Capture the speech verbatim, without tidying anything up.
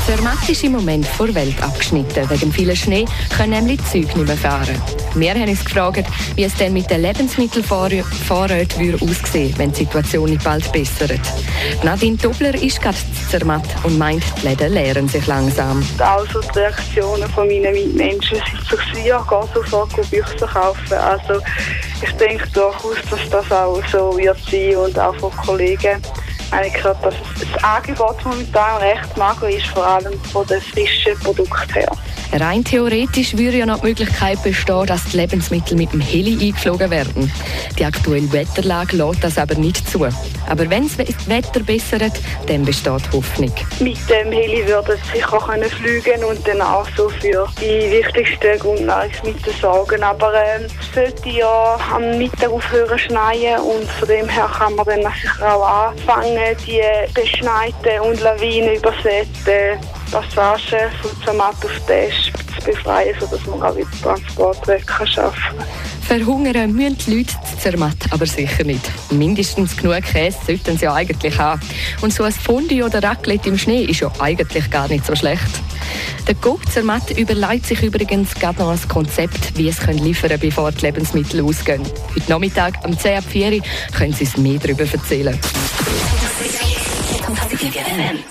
Zermatt ist im Moment vor der Welt abgeschnitten. Wegen vielem Schnee können nämlich die Züge nicht mehr fahren. Wir haben uns gefragt, wie es denn mit den Lebensmittelvorräten aussehen, wenn die Situation nicht bald bessert. Nadine Tobler ist gerade Zermatt und meint, die Läden leeren sich langsam. Also die Reaktionen von meinen Mitmenschen sind so gewesen, ja, geh sofort Bücher kaufen. Also ich denke durchaus, dass das auch so wird sein und auch von Kollegen. Ich glaube, dass das Angebot momentan recht mager ist, vor allem von den frischen Produkten her. Rein theoretisch würde ja noch die Möglichkeit bestehen, dass die Lebensmittel mit dem Heli eingeflogen werden. Die aktuelle Wetterlage lässt das aber nicht zu. Aber wenn das Wetter bessert, dann besteht Hoffnung. Mit dem Heli würde es sicher können fliegen und dann auch so für die wichtigsten Grundnahrungsmittel sorgen. Aber äh, es sollte ja am Mittag aufhören schneien und von dem her kann man dann sicher auch anfangen, die beschneiten und lawinenübersäten Passagen von Zermatt auf Tesch zu befreien, sodass man auch wieder Transportwege schaffen kann. Verhungern müssen die Leute zu Zermatt aber sicher nicht. Mindestens genug Käse sollten sie ja eigentlich haben. Und so ein Fondue oder Raclette im Schnee ist ja eigentlich gar nicht so schlecht. Der Coop Zermatt überlegt sich übrigens gerade noch ein Konzept, wie es liefern können, bevor die Lebensmittel ausgehen. Heute Nachmittag um zehn ab vier können sie es mehr darüber erzählen.